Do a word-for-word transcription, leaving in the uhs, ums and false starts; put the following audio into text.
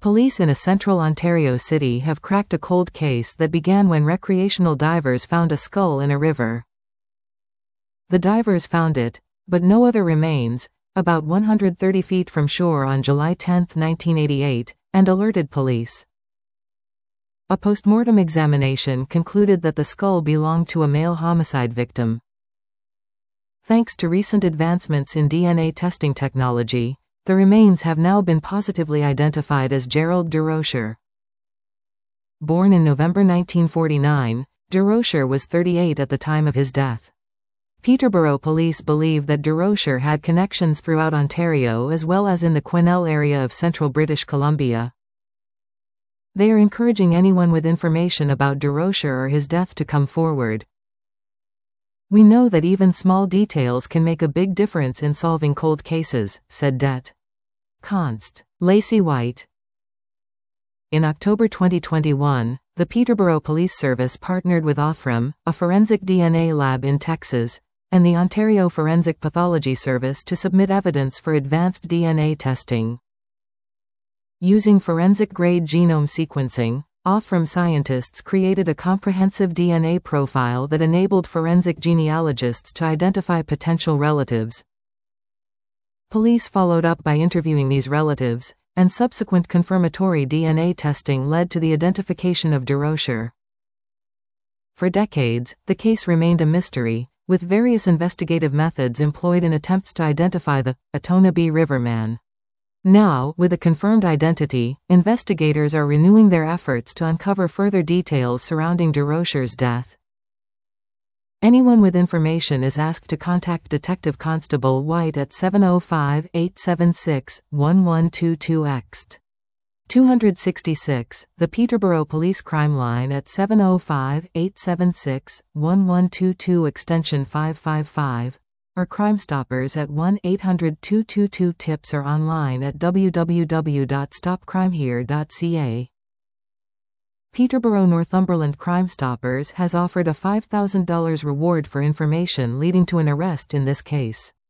Police in a central Ontario city have cracked a cold case that began when recreational divers found a skull in a river. The divers found it, but no other remains, about one hundred thirty feet from shore on July tenth, nineteen eighty-eight, and alerted police. A postmortem examination concluded that the skull belonged to a male homicide victim. Thanks to recent advancements in D N A testing technology, the remains have now been positively identified as Gerald Durocher. Born in November nineteen forty-nine, Durocher was thirty-eight at the time of his death. Peterborough police believe that Durocher had connections throughout Ontario as well as in the Quesnel area of central British Columbia. They are encouraging anyone with information about Durocher or his death to come forward. "We know that even small details can make a big difference in solving cold cases," said Det. Const. Lacey White. In October twenty twenty-one, the Peterborough Police Service partnered with Othram, a forensic D N A lab in Texas, and the Ontario Forensic Pathology Service to submit evidence for advanced D N A testing. Using forensic-grade genome sequencing, Othram scientists created a comprehensive D N A profile that enabled forensic genealogists to identify potential relatives. Police followed up by interviewing these relatives, and subsequent confirmatory D N A testing led to the identification of Durocher. For decades, the case remained a mystery, with various investigative methods employed in attempts to identify the Otonabee River Man. Now, with a confirmed identity, investigators are renewing their efforts to uncover further details surrounding Durocher's death. Anyone with information is asked to contact Detective Constable White at seven oh five, eight seven six, one one two two X T two sixty-six, the Peterborough Police Crime Line at seven oh five, eight seven six, one one two two extension five five five, or Crime Stoppers at one eight hundred, two two two, TIPS or online at w w w dot stop crime here dot c a. Peterborough Northumberland Crime Stoppers has offered a five thousand dollars reward for information leading to an arrest in this case.